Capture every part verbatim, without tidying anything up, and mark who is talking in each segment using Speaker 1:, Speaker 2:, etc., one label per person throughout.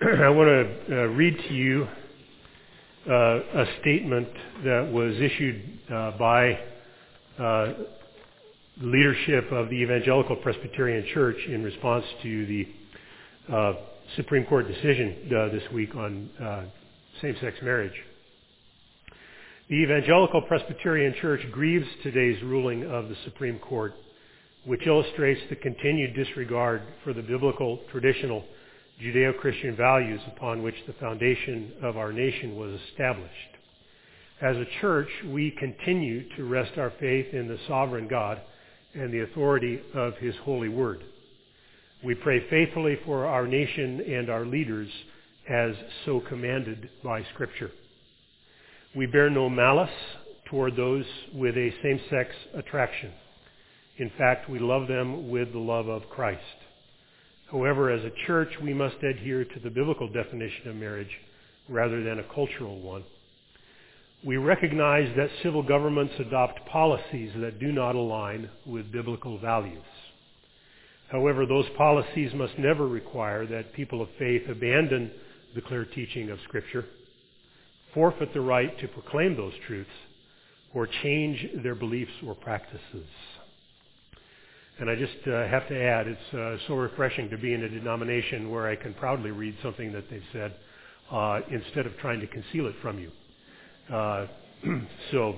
Speaker 1: I want to uh, read to you uh, a statement that was issued uh, by uh, the leadership of the Evangelical Presbyterian Church in response to the uh, Supreme Court decision uh, this week on uh, same-sex marriage. The Evangelical Presbyterian Church grieves today's ruling of the Supreme Court, which illustrates the continued disregard for the biblical, traditional, Judeo-Christian values upon which the foundation of our nation was established. As a church, we continue to rest our faith in the sovereign God and the authority of His holy word. We pray faithfully for our nation and our leaders as so commanded by Scripture. We bear no malice toward those with a same-sex attraction. In fact, we love them with the love of Christ. However, as a church, we must adhere to the biblical definition of marriage rather than a cultural one. We recognize that civil governments adopt policies that do not align with biblical values. However, those policies must never require that people of faith abandon the clear teaching of Scripture, forfeit the right to proclaim those truths, or change their beliefs or practices. And I just uh, have to add, it's uh, so refreshing to be in a denomination where I can proudly read something that they've said uh, instead of trying to conceal it from you. Uh, so,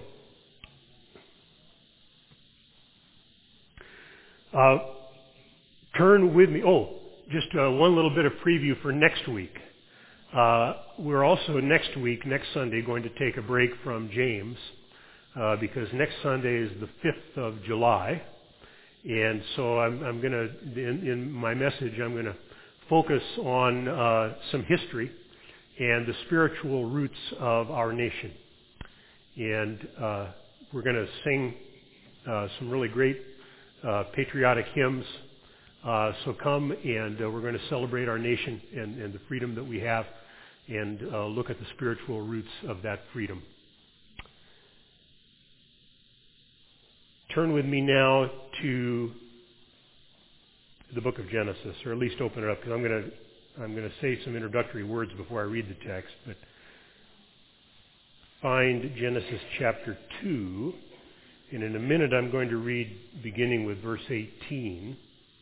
Speaker 1: uh, turn with me. Oh, just uh, one little bit of preview for next week. Uh, we're also next week, next Sunday, going to take a break from James uh, because next Sunday is the fifth of July. And so I'm, I'm going to, in, in my message, I'm going to focus on uh, some history and the spiritual roots of our nation. And uh, we're going to sing uh, some really great uh, patriotic hymns. Uh, so come and uh, we're going to celebrate our nation and, and the freedom that we have and uh, look at the spiritual roots of that freedom. Turn with me now to the book of Genesis, or at least open it up, because I'm going to I'm going to say some introductory words before I read the text. But find Genesis chapter two, and in a minute I'm going to read beginning with verse eighteen.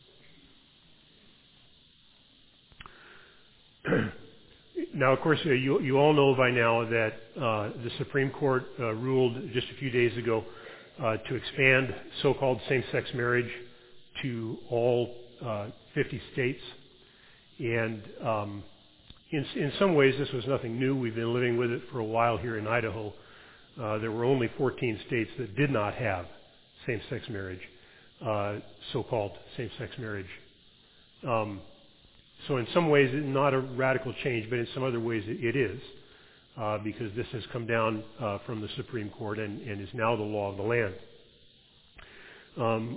Speaker 1: Now, of course, uh, you you all know by now that uh, the Supreme Court uh, ruled just a few days ago Uh, to expand so-called same-sex marriage to all uh, fifty states. And um, in, in some ways, this was nothing new. We've been living with it for a while here in Idaho. Uh, there were only fourteen states that did not have same-sex marriage, uh, so-called same-sex marriage. Um, so in some ways, it's not a radical change, but in some other ways, it, it is. Uh, because this has come down uh, from the Supreme Court and, and is now the law of the land. Um,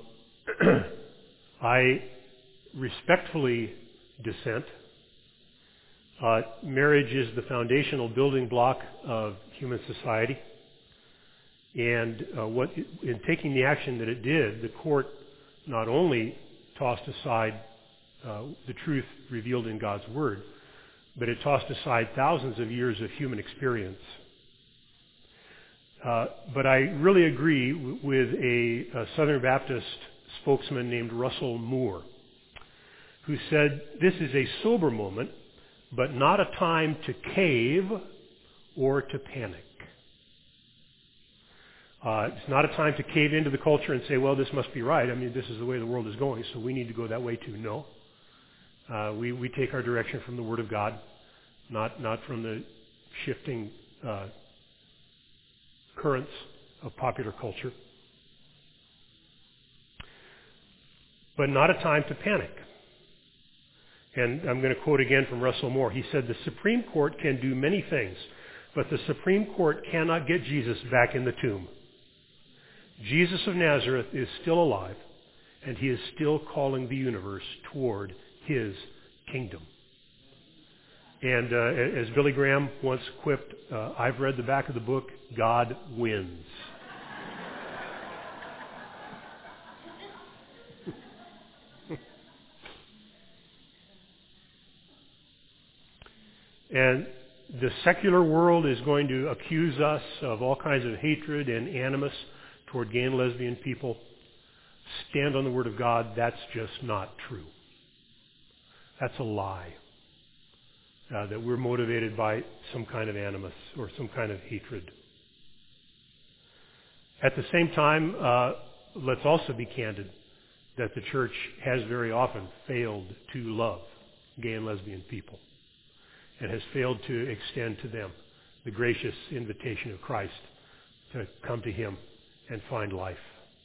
Speaker 1: I respectfully dissent. Uh, marriage is the foundational building block of human society. And uh, what, in taking the action that it did, the court not only tossed aside uh, the truth revealed in God's Word, but it tossed aside thousands of years of human experience. Uh, but I really agree w- with a, a Southern Baptist spokesman named Russell Moore, who said, "This is a sober moment, but not a time to cave or to panic." Uh, it's not a time to cave into the culture and say, well, this must be right. I mean, this is the way the world is going, so we need to go that way too. No. Uh, we, we take our direction from the Word of God, not not from the shifting uh, currents of popular culture. But not a time to panic. And I'm going to quote again from Russell Moore. He said, "The Supreme Court can do many things, but the Supreme Court cannot get Jesus back in the tomb. Jesus of Nazareth is still alive, and He is still calling the universe toward His kingdom." And uh, as Billy Graham once quipped, uh, I've read the back of the book, God wins. And the secular world is going to accuse us of all kinds of hatred and animus toward gay and lesbian people. Stand on the Word of God. That's just not true. That's a lie. Uh, that we're motivated by some kind of animus or some kind of hatred. At the same time, uh, let's also be candid that the church has very often failed to love gay and lesbian people and has failed to extend to them the gracious invitation of Christ to come to Him and find life.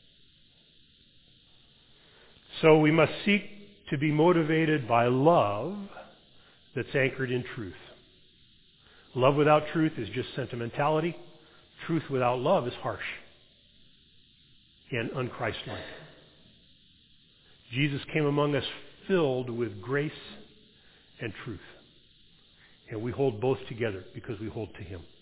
Speaker 1: So we must seek to be motivated by love that's anchored in truth. Love without truth is just sentimentality. Truth without love is harsh and unchristlike. Jesus came among us filled with grace and truth. And we hold both together because we hold to Him.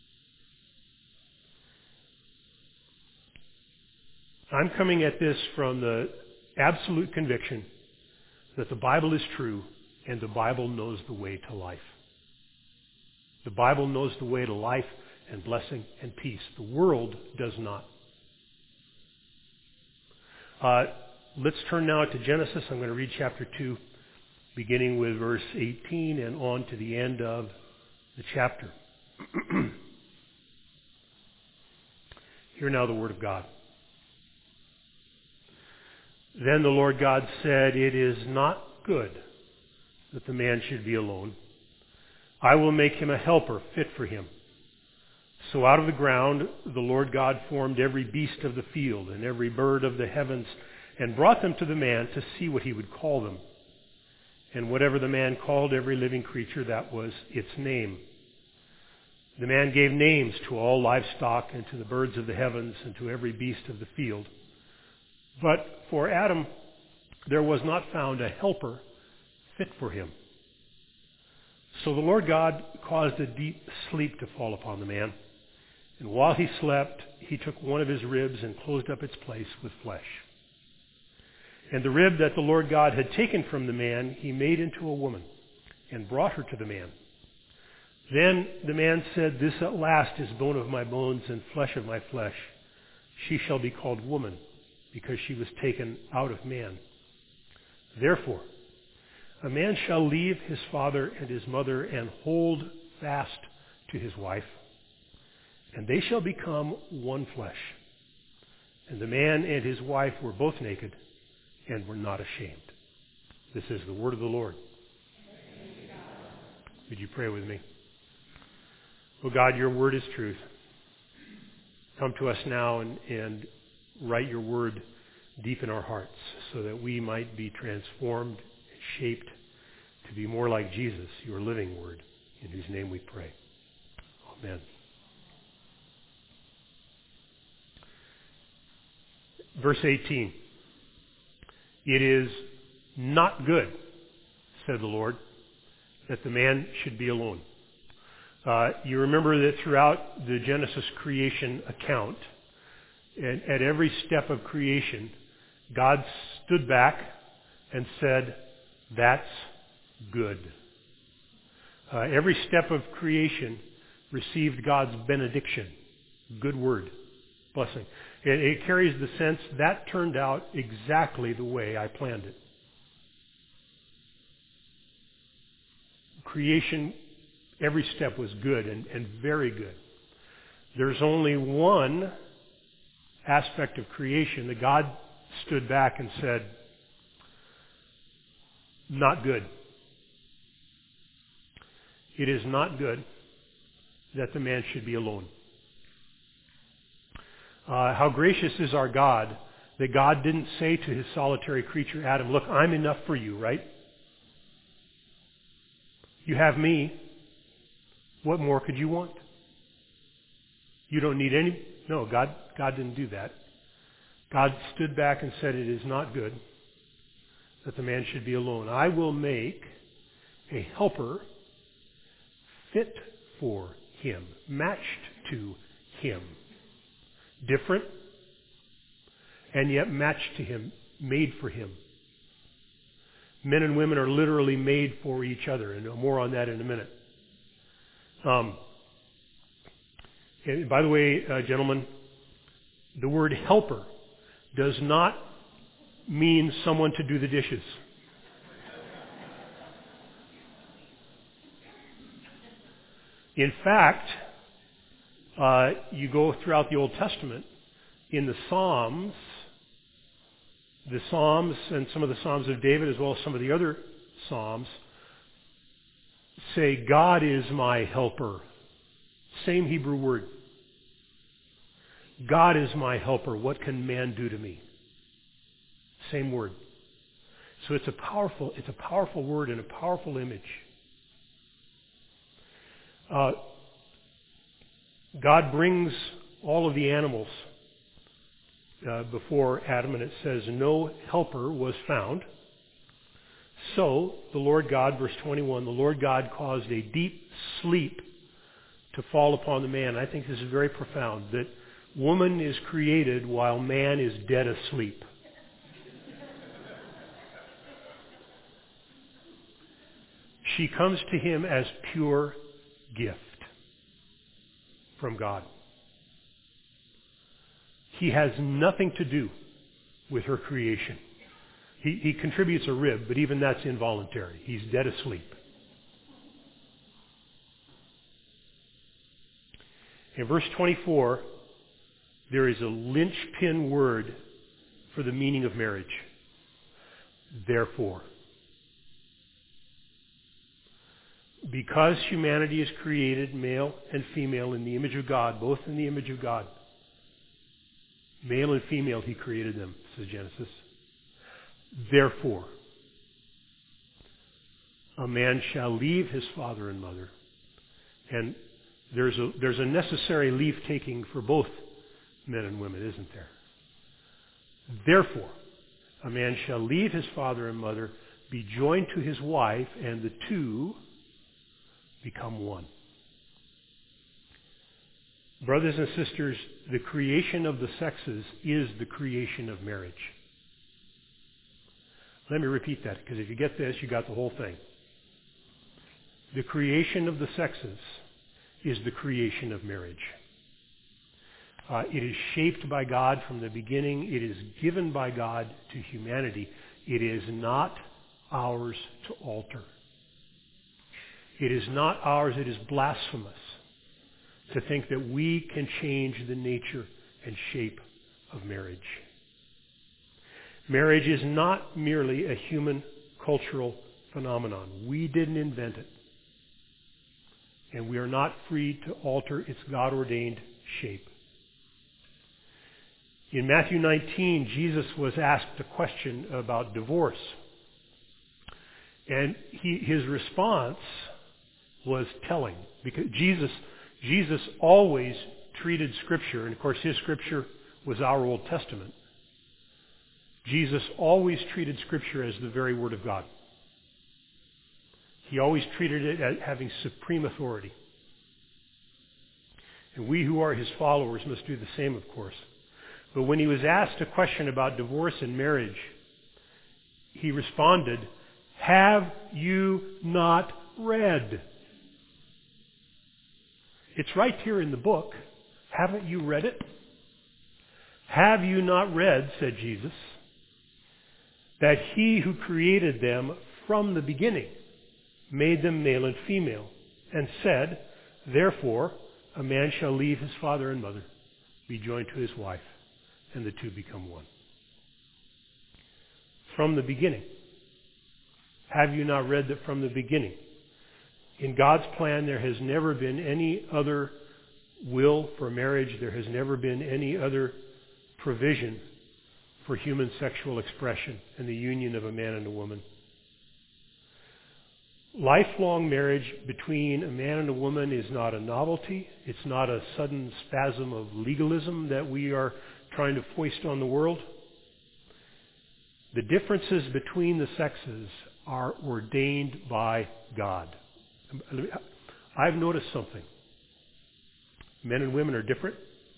Speaker 1: I'm coming at this from the absolute conviction that the Bible is true and the Bible knows the way to life. The Bible knows the way to life and blessing and peace. The world does not. Uh, let's turn now to Genesis. I'm going to read chapter two, beginning with verse eighteen and on to the end of the chapter. Hear now the word of God. Then the Lord God said, "It is not good that the man should be alone. I will make him a helper fit for him." So out of the ground the Lord God formed every beast of the field and every bird of the heavens and brought them to the man to see what he would call them. And whatever the man called every living creature, that was its name. The man gave names to all livestock and to the birds of the heavens and to every beast of the field. But for Adam there was not found a helper fit for him. So the Lord God caused a deep sleep to fall upon the man. And while he slept, he took one of his ribs and closed up its place with flesh. And the rib that the Lord God had taken from the man, he made into a woman and brought her to the man. Then the man said, "This at last is bone of my bones and flesh of my flesh. She shall be called woman, because she was taken out of man. Therefore, a man shall leave his father and his mother and hold fast to his wife, and they shall become one flesh. And the man and his wife were both naked and were not ashamed." This is the word of the Lord. Would you pray with me? Oh God, your word is truth. Come to us now and, and write your word deep in our hearts so that we might be transformed and shaped to be more like Jesus, your living word, in whose name we pray. Amen. Verse eighteen. "It is not good," said the Lord, "that the man should be alone." Uh, you remember that throughout the Genesis creation account, and at every step of creation, God stood back and said, "That's good." Uh, every step of creation received God's benediction, good word, blessing. It, it carries the sense that turned out exactly the way I planned it. Creation, every step was good and, and very good. There's only one aspect of creation that God stood back and said, "Not good. It is not good that the man should be alone." Uh, how gracious is our God that God didn't say to his solitary creature Adam, "Look, I'm enough for you, right? You have me. What more could you want? You don't need any." No, God, God didn't do that. God stood back and said, "It is not good that the man should be alone. I will make a helper fit for him, matched to him, different, and yet matched to him, made for him." Men and women are literally made for each other, and more on that in a minute. Um, and by the way, uh, gentlemen, the word helper does not mean someone to do the dishes. In fact, uh, you go throughout the Old Testament, in the Psalms, the Psalms and some of the Psalms of David as well as some of the other Psalms say, God is my helper. Same Hebrew word. God is my helper. What can man do to me? Same word. So it's a powerful, it's a powerful word and a powerful image. Uh, God brings all of the animals uh, before Adam, and it says, no helper was found. So the Lord God, verse twenty-one, the Lord God caused a deep sleep to fall upon the man. I think this is very profound, that woman is created while man is dead asleep. She comes to him as pure gift from God. He has nothing to do with her creation. He, he contributes a rib, but even that's involuntary. He's dead asleep. In verse twenty-four, there is a linchpin word for the meaning of marriage. Therefore. Because humanity is created male and female in the image of God, both in the image of God. Male and female, he created them, says Genesis. Therefore, a man shall leave his father and mother. And there's a, there's a necessary leave-taking for both men and women, isn't there? Therefore, a man shall leave his father and mother, be joined to his wife, and the two become one. Brothers and sisters, the creation of the sexes is the creation of marriage. Let me repeat that, because if you get this, you got the whole thing. The creation of the sexes is the creation of marriage. Uh, it is shaped by God from the beginning. It is given by God to humanity. It is not ours to alter. It is not ours. It is blasphemous to think that we can change the nature and shape of marriage. Marriage is not merely a human cultural phenomenon. We didn't invent it. And we are not free to alter its God-ordained shape. In Matthew nineteen, Jesus was asked a question about divorce. And he, his response was telling. Because Jesus, Jesus always treated Scripture, and of course his Scripture was our Old Testament. Jesus always treated Scripture as the very Word of God. He always treated it as having supreme authority. And we who are his followers must do the same, of course. But when he was asked a question about divorce and marriage, he responded, "Have you not read?" It's right here in the book. Haven't you read it? "Have you not read," said Jesus, "that he who created them from the beginning made them male and female, and said, therefore, a man shall leave his father and mother, be joined to his wife, and the two become one." From the beginning. Have you not read that from the beginning? In God's plan, there has never been any other will for marriage. There has never been any other provision for human sexual expression and the union of a man and a woman. Lifelong marriage between a man and a woman is not a novelty. It's not a sudden spasm of legalism that we are trying to foist on the world. The differences between the sexes are ordained by God. I've noticed something. Men and women are different.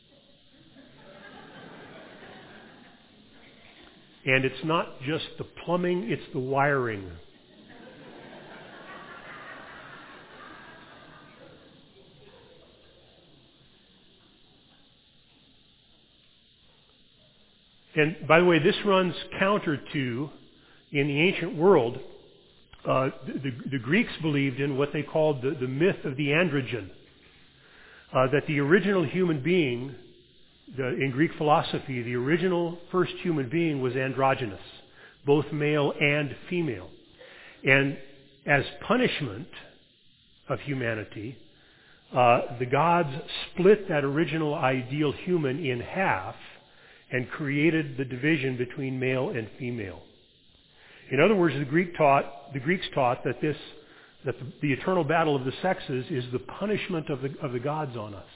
Speaker 1: And it's not just the plumbing, it's the wiring. And by the way, this runs counter to, in the ancient world, uh, the, the Greeks believed in what they called the, the myth of the androgen. Uh, that the original human being, the, in Greek philosophy, the original first human being was androgynous, both male and female. And as punishment of humanity, uh, the gods split that original ideal human in half and created the division between male and female. In other words, the Greek taught, the Greeks taught that this, that the, the eternal battle of the sexes is the punishment of the, of the gods on us.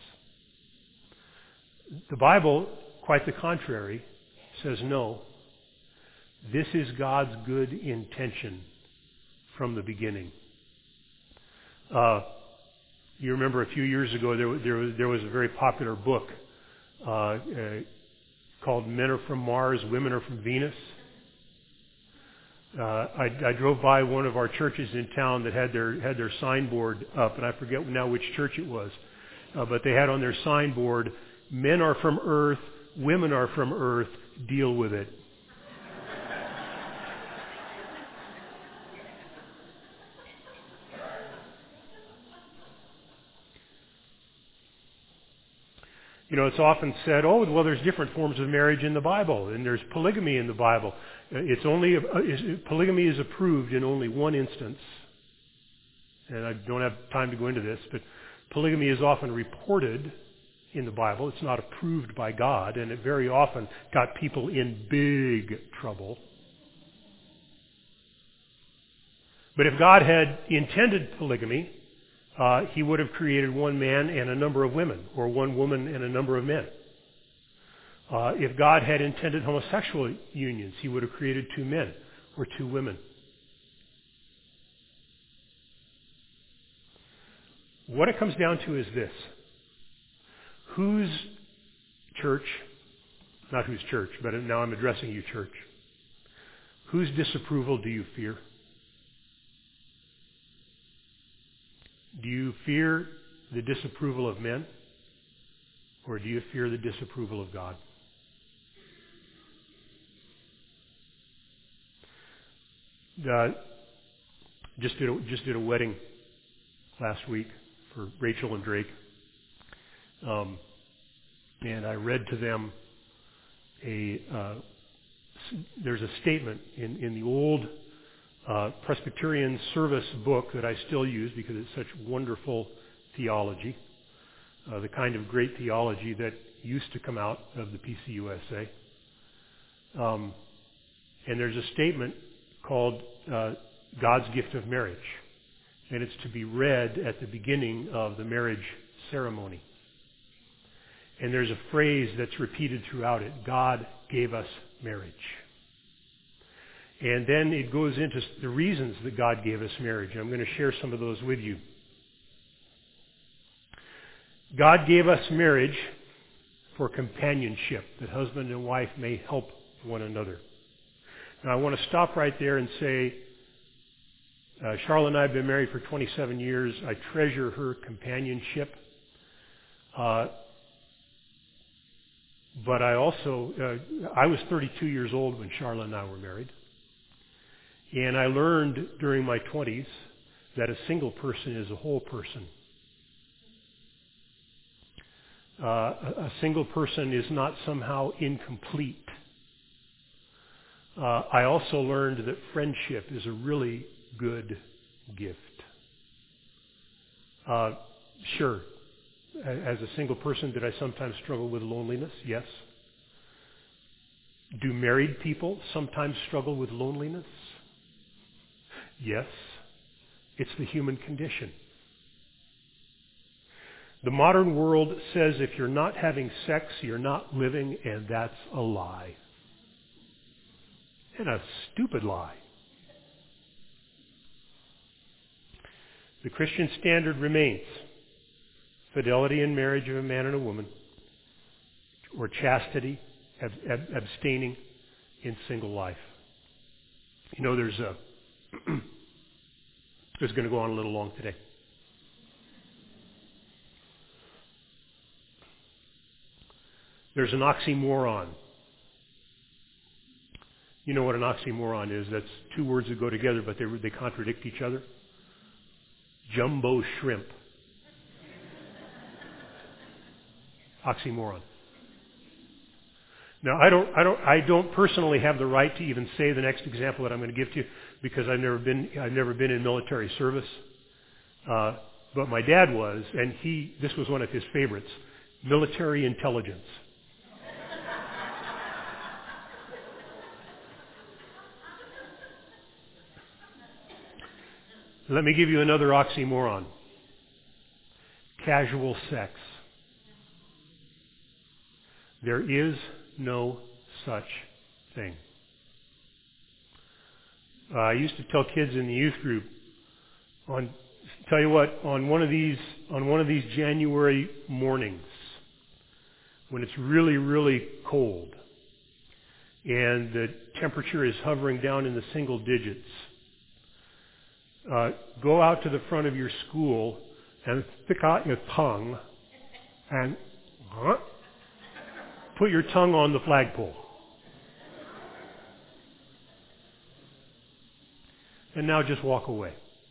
Speaker 1: The Bible, quite the contrary, says no. This is God's good intention from the beginning. Uh, you remember a few years ago there, there, was, there was a very popular book uh, uh, called Men Are From Mars, Women Are From Venus. Uh, I, I drove by one of our churches in town that had their had their signboard up, and I forget now which church it was, uh, but they had on their signboard, "Men are from Earth, women are from Earth, deal with it." You know, it's often said, oh, well, there's different forms of marriage in the Bible, and there's polygamy in the Bible. It's only, polygamy is approved in only one instance, and I don't have time to go into this, but polygamy is often reported in the Bible. It's not approved by God, and it very often got people in big trouble. But if God had intended polygamy, Uh, he would have created one man and a number of women, or one woman and a number of men. Uh, if God had intended homosexual unions, he would have created two men or two women. What it comes down to is this. Whose church, not whose church, but now I'm addressing you, church, whose disapproval do you fear? Do you fear the disapproval of men, or do you fear the disapproval of God? Uh, just did a, just did a wedding last week for Rachel and Drake, um, and I read to them a. Uh, there's a statement in in the old Uh, Presbyterian service book that I still use because it's such wonderful theology, uh, the kind of great theology that used to come out of the P C U S A. Um, and there's a statement called uh, God's Gift of Marriage, and it's to be read at the beginning of the marriage ceremony. And there's a phrase that's repeated throughout it: God gave us marriage. And then it goes into the reasons that God gave us marriage. I'm going to share some of those with you. God gave us marriage for companionship, that husband and wife may help one another. Now, I want to stop right there and say, uh, Charlotte and I have been married for twenty-seven years. I treasure her companionship. Uh, but I also, uh, I was thirty-two years old when Charlotte and I were married. And I learned during my twenties that a single person is a whole person. Uh, a single person is not somehow incomplete. Uh, I also learned that friendship is a really good gift. Uh, sure, as a single person, did I sometimes struggle with loneliness? Yes. Do married people sometimes struggle with loneliness? Yes, it's the human condition. The modern world says if you're not having sex, you're not living, and that's a lie. And a stupid lie. The Christian standard remains fidelity in marriage of a man and a woman, or chastity, ab- ab- abstaining in single life. You know, there's a It's going to go on a little long today. There's an oxymoron You know what an oxymoron is? That's two words that go together, but they they contradict each other. Jumbo shrimp. Oxymoron. Now, I don't, I don't, I don't personally have the right to even say the next example that I'm going to give to you because I've never been, I've never been in military service. Uh, but my dad was, and he, this was one of his favorites, military intelligence. Let me give you another oxymoron. Casual sex. There is no such thing. Uh, I used to tell kids in the youth group, on, tell you what, on one of these, on one of these January mornings, when it's really, really cold, and the temperature is hovering down in the single digits, uh, go out to the front of your school and stick out your tongue and huh, put your tongue on the flagpole. And now just walk away.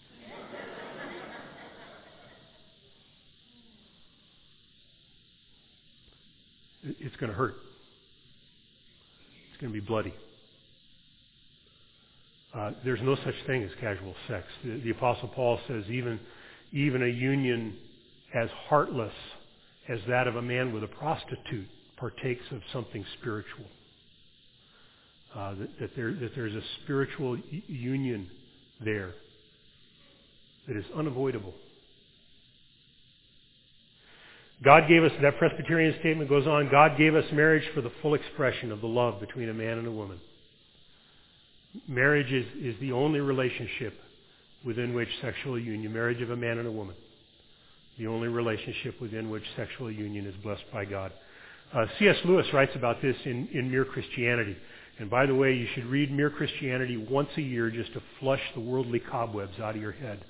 Speaker 1: It's going to hurt. It's going to be bloody. Uh, there's no such thing as casual sex. The, the Apostle Paul says even, even a union as heartless as that of a man with a prostitute partakes of something spiritual. Uh, that, that, there, that there's a spiritual y- union there that is unavoidable. God gave us, that Presbyterian statement goes on, God gave us marriage for the full expression of the love between a man and a woman. Marriage is, is the only relationship within which sexual union, marriage of a man and a woman, the only relationship within which sexual union is blessed by God. Uh, C S Lewis writes about this in, in Mere Christianity. And by the way, you should read Mere Christianity once a year just to flush the worldly cobwebs out of your head.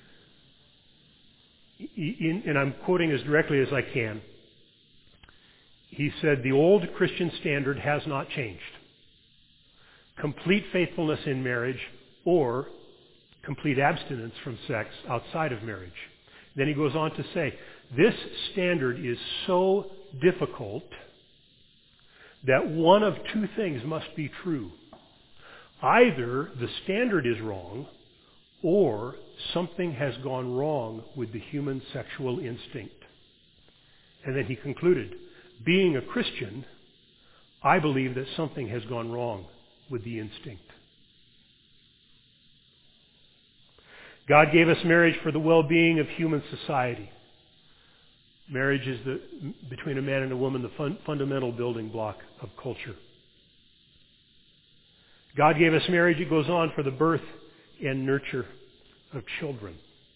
Speaker 1: In, and I'm quoting as directly as I can. He said, the old Christian standard has not changed. Complete faithfulness in marriage or complete abstinence from sex outside of marriage. Then he goes on to say, this standard is so difficult that one of two things must be true. Either the standard is wrong or something has gone wrong with the human sexual instinct. And then he concluded, being a Christian, I believe that something has gone wrong with the instinct. God gave us marriage for the well-being of human society. Marriage is the, between a man and a woman, the fun, fundamental building block of culture. God gave us marriage, it goes on, for the birth and nurture of children.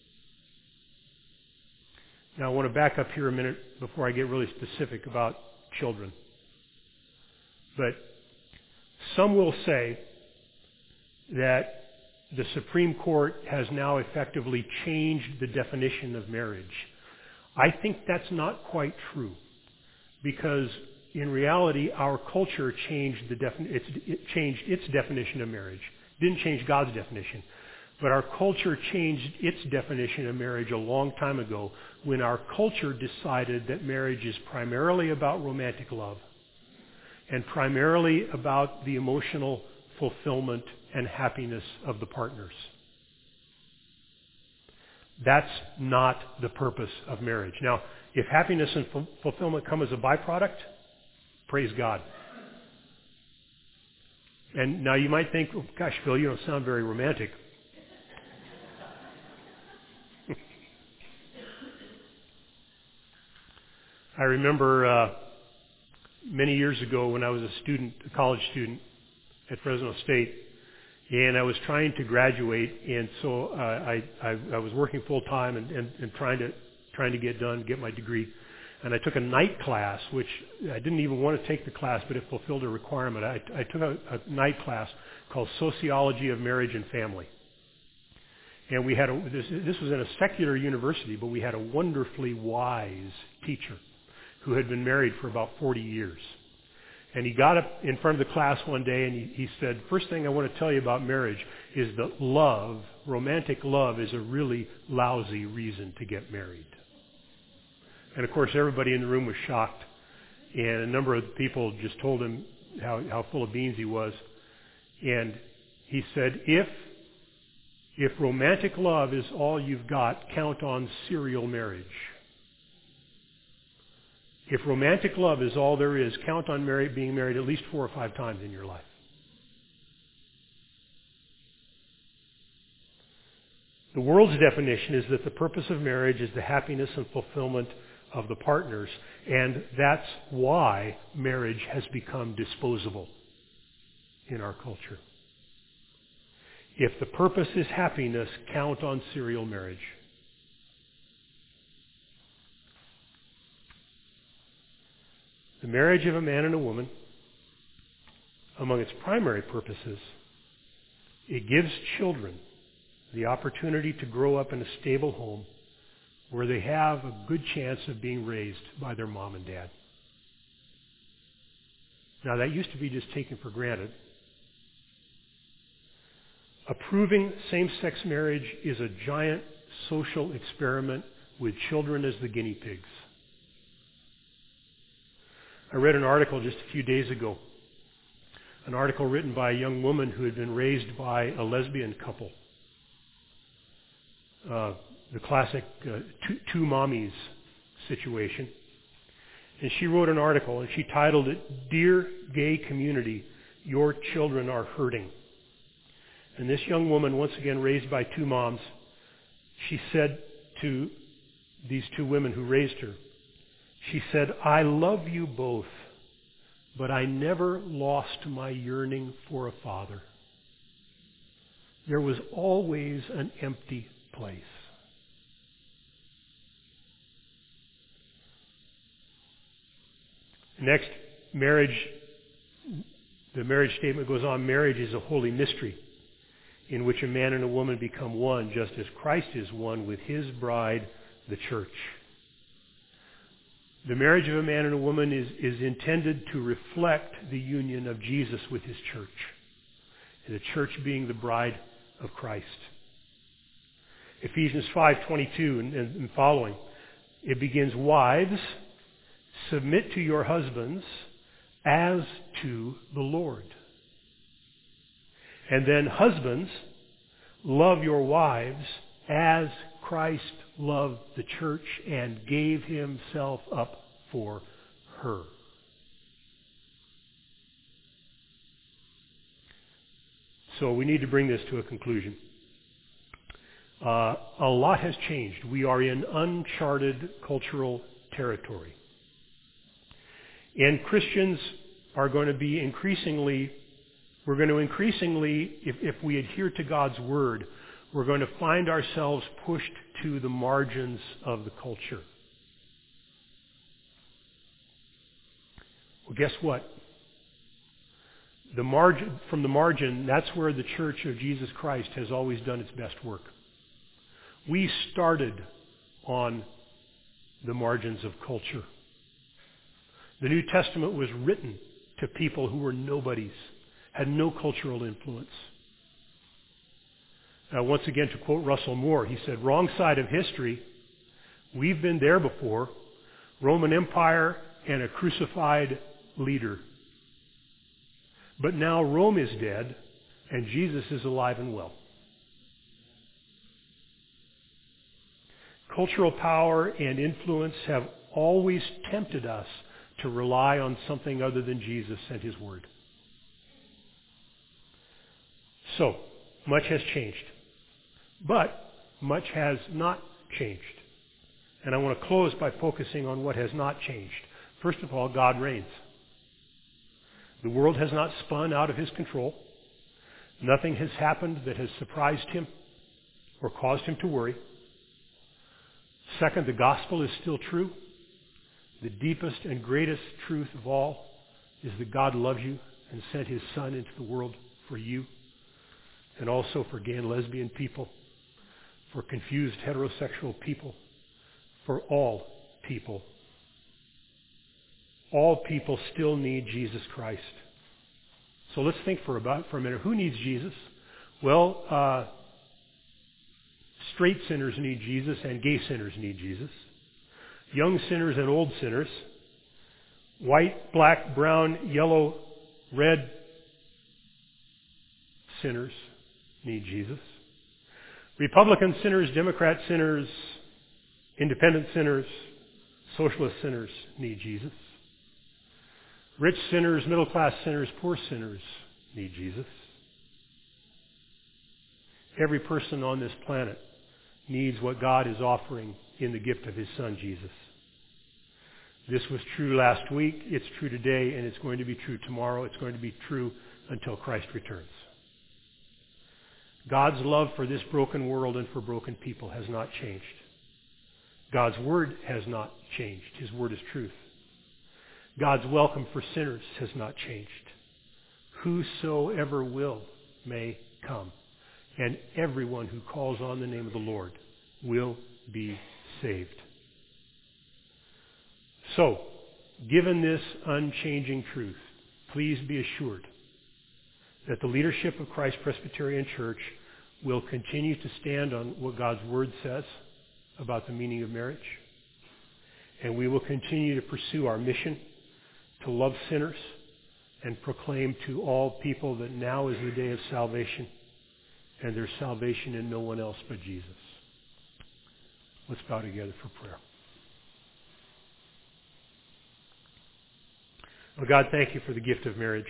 Speaker 1: Now I want to back up here a minute before I get really specific about children. But some will say that the Supreme Court has now effectively changed the definition of marriage. I think that's not quite true, because in reality, our culture changed the defini- it's, it changed its definition of marriage. It didn't change God's definition, but our culture changed its definition of marriage a long time ago when our culture decided that marriage is primarily about romantic love and primarily about the emotional fulfillment and happiness of the partners. That's not the purpose of marriage. Now, if happiness and fu- fulfillment come as a byproduct, praise God. And now you might think, oh, gosh, Phil, you don't sound very romantic. I remember uh, many years ago when I was a student, a college student at Fresno State, and I was trying to graduate, and so uh, I, I I was working full time and, and, and trying to trying to get done, get my degree. And I took a night class, which I didn't even want to take the class, but it fulfilled a requirement. I, I took a, a night class called Sociology of Marriage and Family. And we had a, this, this was in a secular university, but we had a wonderfully wise teacher who had been married for about forty years. And he got up in front of the class one day and he, he said, first thing I want to tell you about marriage is that love, romantic love, is a really lousy reason to get married. And of course everybody in the room was shocked. And a number of people just told him how, how full of beans he was. And he said, if, if romantic love is all you've got, count on serial marriage. If romantic love is all there is, count on marry, being married at least four or five times in your life. The world's definition is that the purpose of marriage is the happiness and fulfillment of the partners, and that's why marriage has become disposable in our culture. If the purpose is happiness, count on serial marriage. The marriage of a man and a woman, among its primary purposes, it gives children the opportunity to grow up in a stable home where they have a good chance of being raised by their mom and dad. Now, that used to be just taken for granted. Approving same-sex marriage is a giant social experiment with children as the guinea pigs. I read an article just a few days ago, an article written by a young woman who had been raised by a lesbian couple. Uh, the classic uh, two, two mommies situation. And she wrote an article and she titled it, "Dear Gay Community, Your Children Are Hurting." And this young woman, once again raised by two moms, she said to these two women who raised her, she said, "I love you both, but I never lost my yearning for a father. There was always an empty place." Next, marriage, the marriage statement goes on, marriage is a holy mystery in which a man and a woman become one, just as Christ is one with his bride, the church. The marriage of a man and a woman is, is intended to reflect the union of Jesus with his church, and the church being the bride of Christ. Ephesians five twenty-two and, and following, it begins, "Wives, submit to your husbands as to the Lord." And then, "Husbands, love your wives as Christ loved the church and gave himself up for her." So we need to bring this to a conclusion. Uh, a lot has changed. We are in uncharted cultural territory. And Christians are going to be increasingly, we're going to increasingly, if, if we adhere to God's Word, we're going to find ourselves pushed to the margins of the culture. Well, guess what? The margin, from the margin, that's where the Church of Jesus Christ has always done its best work. We started on the margins of culture. The New Testament was written to people who were nobodies, had no cultural influence. Now, once again, to quote Russell Moore, he said, "Wrong side of history. We've been there before. Roman Empire and a crucified leader. But now Rome is dead and Jesus is alive and well." Cultural power and influence have always tempted us to rely on something other than Jesus and his Word. So, much has changed. But much has not changed. And I want to close by focusing on what has not changed. First of all, God reigns. The world has not spun out of his control. Nothing has happened that has surprised him or caused him to worry. Second, the gospel is still true. The deepest and greatest truth of all is that God loves you and sent his Son into the world for you, and also for gay and lesbian people, for confused heterosexual people, for all people. all people still need Jesus Christ. So let's think for about for a minute. Who needs Jesus? Well, uh, straight sinners need Jesus, and gay sinners need Jesus. Young sinners and old sinners. White, black, brown, yellow, red sinners need Jesus. Republican sinners, Democrat sinners, independent sinners, socialist sinners need Jesus. Rich sinners, middle class sinners, poor sinners need Jesus. Every person on this planet needs what God is offering in the gift of His Son, Jesus. This was true last week, it's true today, and it's going to be true tomorrow. It's going to be true until Christ returns. God's love for this broken world and for broken people has not changed. God's word has not changed. His word is truth. God's welcome for sinners has not changed. Whosoever will may come, and everyone who calls on the name of the Lord will be saved. So, given this unchanging truth, please be assured that the leadership of Christ Presbyterian Church will continue to stand on what God's Word says about the meaning of marriage, and we will continue to pursue our mission to love sinners and proclaim to all people that now is the day of salvation, and there's salvation in no one else but Jesus. Let's bow together for prayer. Oh God, thank you for the gift of marriage.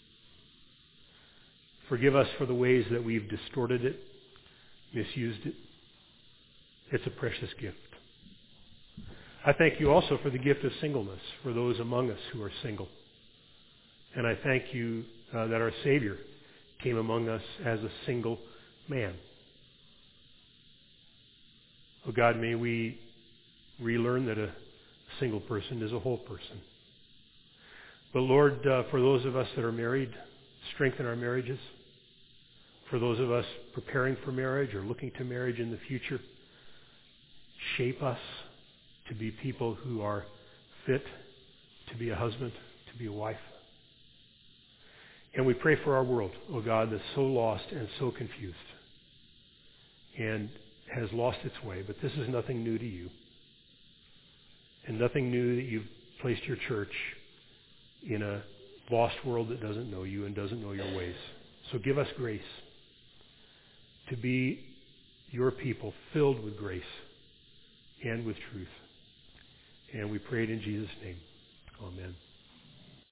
Speaker 1: Forgive us for the ways that we've distorted it, misused it. It's a precious gift. I thank you also for the gift of singleness for those among us who are single. And I thank you uh, that our Savior came among us as a single man. Oh God, may we relearn that a single person is a whole person. But Lord, uh, for those of us that are married, strengthen our marriages. For those of us preparing for marriage or looking to marriage in the future, shape us to be people who are fit to be a husband, to be a wife. And we pray for our world, oh God, that's so lost and so confused and has lost its way. But this is nothing new to you, and nothing new that you've placed your church in a lost world that doesn't know you and doesn't know your ways. So give us grace to be your people filled with grace and with truth. And we pray it in Jesus' name. Amen.